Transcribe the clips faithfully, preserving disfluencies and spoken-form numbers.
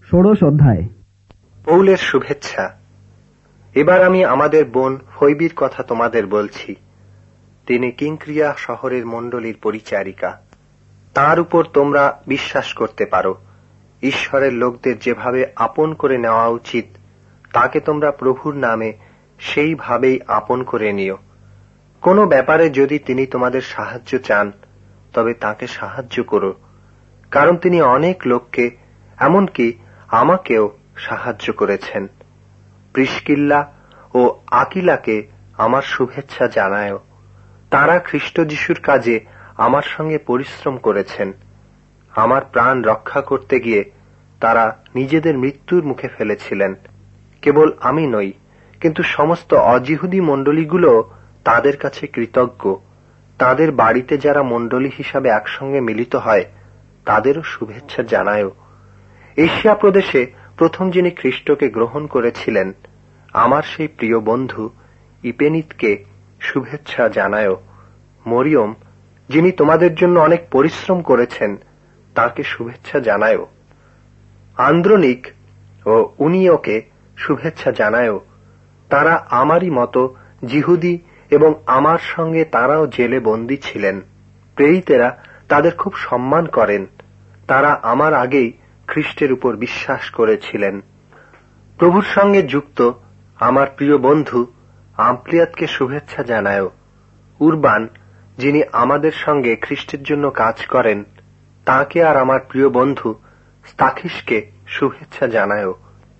ষোড়শ অধ্যায়। পৌলের শুভেচ্ছা। এবার আমি আমাদের বোন ফৈবির কথা তোমাদের বলছি। তিনি কিংক্রিয়া শহরের মণ্ডলীর পরিচারিকা। তার উপর তোমরা বিশ্বাস করতে পারো। ঈশ্বরের লোকদের যেভাবে আপন করে নেওয়া উচিত তাকে তোমরা প্রভুর নামে সেইভাবেই আপন করে নিও। কোনো ব্যাপারে যদি তিনি তোমাদের সাহায্য চান তবে তাকে সাহায্য করো, কারণ তিনি অনেক লোককে, এমনকি আমাকেও সাহায্য করেছেন। প্রিস্কিল্লা ও আকিলাকে আমার শুভেচ্ছা জানায়ও। তারা খ্রিস্ট যিশুর কাজে আমার সঙ্গে পরিশ্রম করেছেন। আমার প্রাণ রক্ষা করতে গিয়ে তারা নিজেদের মৃত্যুর মুখে ফেলেছিলেন। কেবল আমি নই, কিন্তু সমস্ত অজিহুদি মণ্ডলীগুলো তাদের কাছে কৃতজ্ঞ। তাদের বাড়িতে যারা মণ্ডলী হিসাবে একসঙ্গে মিলিত হয় তাদেরও শুভেচ্ছা জানায়ও। এশিয়া প্রদেশে প্রথম যিনি খ্রিস্টকে গ্রহণ করেছিলেন, আমার সেই প্রিয় বন্ধু ইপেনিতকে শুভেচ্ছা জানায়ও। মরিয়ম, যিনি তোমাদের জন্য অনেক পরিশ্রম করেছেন, তাকে শুভেচ্ছা জানায়ও। আন্দ্রনিক ও উনিয়কে শুভেচ্ছা জানায়ও। তারা আমারই মতো জিহুদি এবং আমার সঙ্গে তারাও জেলে বন্দী ছিলেন। প্রেরিতেরা তাদের খুব সম্মান করেন। তারা আমার আগেই খ্রিস্টের উপর বিশ্বাস করেছিলেন। প্রভুর সঙ্গে যুক্ত আমার প্রিয় বন্ধু আম্প্লিয়াতকে শুভেচ্ছা জানায়ও। উরবান, যিনি আমাদের সঙ্গে খ্রিস্টের জন্য কাজ করেন, তাকে আর আমার প্রিয় বন্ধু স্তাখিসকে শুভেচ্ছা জানায়ও।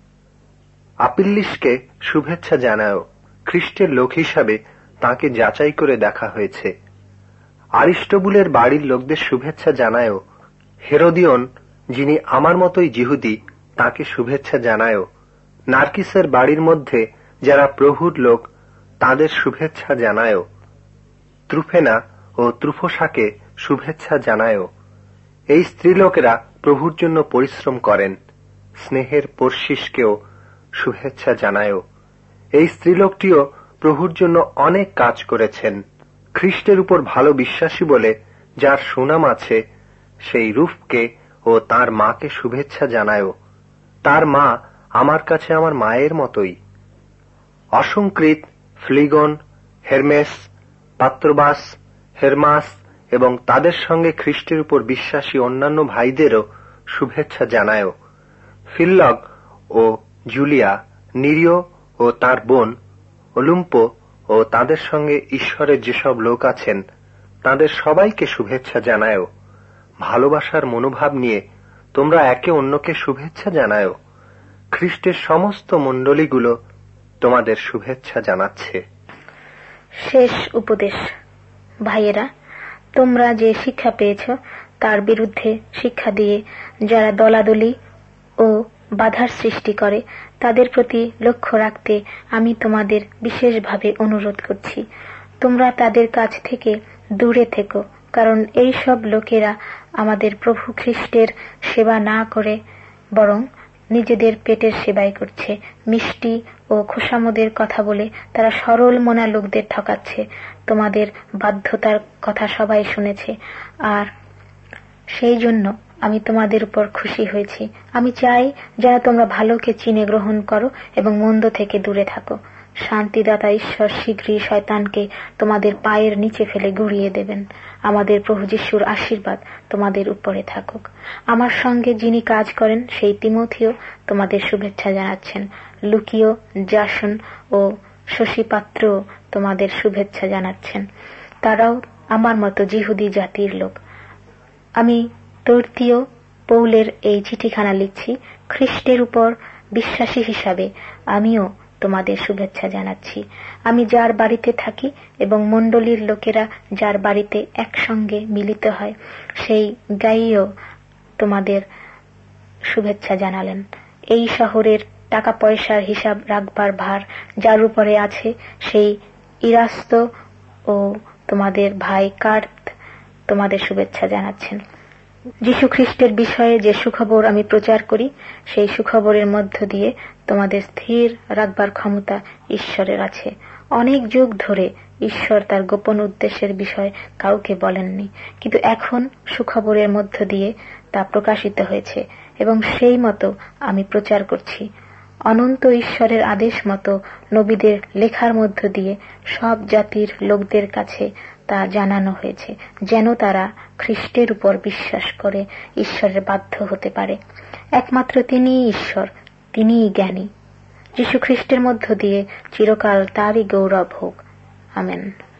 আপিল্লিসকে শুভেচ্ছা জানায়ও। খ্রিস্টের লোক হিসাবে তাকে যাচাই করে দেখা হয়েছে। আরিস্টোবুলের বাড়ির লোকদের শুভেচ্ছা জানায়ও। হেরোদিয়ন, যিনি আমার মতোই জিহুদি, তাকে শুভেচ্ছা জানায়ও। নার্কিসের বাড়ির মধ্যে যারা প্রভুর লোক, তাদের শুভেচ্ছা জানায়ও। ত্রুফেনা ও ত্রুফোসাকে শুভেচ্ছা জানায়ও। এই স্ত্রীলোকেরা প্রভুর জন্য পরিশ্রম করেন। স্নেহের পর্শিসকেও শুভেচ্ছা জানায়ও। এই স্ত্রীলোকটিও প্রভুর জন্য অনেক কাজ করেছেন। খ্রিস্টের উপর ভালো বিশ্বাসী বলে যার সুনাম আছে, সেই রূফকে ও তার মাকে শুভেচ্ছা জানায়ও। তার মা আমার কাছে আমার মায়ের মতোই। অসংকৃত, ফ্লিগন, হেরমেস, পাত্রবাস, হেরমাস এবং তাদের সঙ্গে খ্রিস্টের উপর বিশ্বাসী অন্যান্য ভাইদেরও শুভেচ্ছা জানায়ও। ফিল্লগ ও জুলিয়া, নিরিও ও তার বোন ওলুম্পো ও তাদের সঙ্গে ঈশ্বরের যেসব লোক আছেন, তাদের সবাইকে শুভেচ্ছা জানায়ও। ভালোবাসার মনোভাব নিয়ে তোমরা একে অন্যকে শুভেচ্ছা জানায়ও। খ্রিস্টের সমস্ত মণ্ডলীগুলো তোমাদের শুভেচ্ছা জানাচ্ছে। শেষ উপদেশ। ভাইয়েরা, তোমরা যে শিক্ষা পেয়েছ তার বিরুদ্ধে শিক্ষা দিয়ে যারা দলাদলি ও বাধার সৃষ্টি করে তাদের প্রতি লক্ষ্য রাখতে আমি তোমাদের বিশেষভাবে অনুরোধ করছি। তোমরা তাদের কাছ থেকে দূরে থেকো, কারণ এই সব লোকেরা আমাদের প্রভু খ্রিস্টের সেবা না করে বরং নিজেদের পেটের সেবাই করছে। মিষ্টি ও খোসামদের কথা বলে তারা সরল মনা লোকদের ঠকাচ্ছে। তোমাদের বাধ্যতার কথা সবাই শুনেছে, আর সেই জন্য আমি তোমাদের উপর খুশি হয়েছি। আমি চাই যেন তোমরা ভালোকে চিনে গ্রহণ করো এবং মন্দ থেকে দূরে থাকো। শান্তিদাতা ঈশ্বর শীঘ্রই শয়তানকে তোমাদের পায়ের নিচে ফেলে গুঁড়িয়ে দেবেন। আমাদের প্রভু যিশুর আশীর্বাদ তোমাদের উপরে থাকুক। আমার সঙ্গে যিনি কাজ করেন সেই তিমোথিও তোমাদের শুভেচ্ছা জানাচ্ছেন। লুকিও, জাসন ও শশীপাত্র তোমাদের শুভেচ্ছা জানাচ্ছেন। তারাও আমার মতো জিহুদি জাতির লোক। আমি তর্তীয় পৌলের এই চিঠিখানা লিখছি। খ্রিস্টের উপর বিশ্বাসী হিসাবে আমিও তোমাদের শুভেচ্ছা জানাচ্ছি। আমি যার বাড়িতে থাকি এবং মণ্ডলীর লোকেরা যার বাড়িতে একসঙ্গে মিলিত হয়, সেই গাইও তোমাদের শুভেচ্ছা জানালেন। এই শহরের টাকা পয়সার হিসাব রাখবার ভার যার উপরে আছে, সেই ইরাস্ত ও তোমাদের ভাই কার্প তোমাদের শুভেচ্ছা জানাচ্ছেন। যীশু খ্রিস্টের বিষয়ে যে সুখবর আমি প্রচার করি, সেই সুখবরের মধ্য দিয়ে তোমাদের স্থির রাখবার ক্ষমতা ঈশ্বরের আছে। অনেক যুগ ধরে ঈশ্বর তার গোপন উদ্দেশ্যের বিষয় কাউকে বলেননি, কিন্তু এখন সুখবরের মধ্য দিয়ে তা প্রকাশিত হয়েছে এবং সেই মতো আমি প্রচার করছি। অনন্ত ঈশ্বরের আদেশ মতো নবীদের লেখার মধ্য দিয়ে সব জাতির লোকদের কাছে তা জানানো হয়েছে, যেন তারা খ্রিস্টের উপর বিশ্বাস করে ঈশ্বরের বাধ্য হতে পারে। একমাত্র তিনিই ঈশ্বর, তিনিই জ্ঞানী। যীশু খ্রিস্টের মধ্য দিয়ে চিরকাল তারই গৌরব হোক। আমেন।